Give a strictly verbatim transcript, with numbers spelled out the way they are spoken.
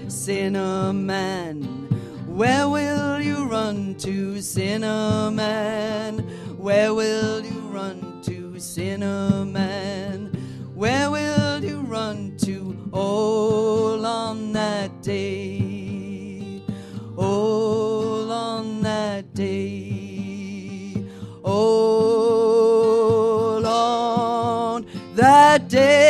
sinner man? Where will you run to, sinner man? Where will you run to, sinner man? Where will you run to, all on that day? All on that day. All on that day.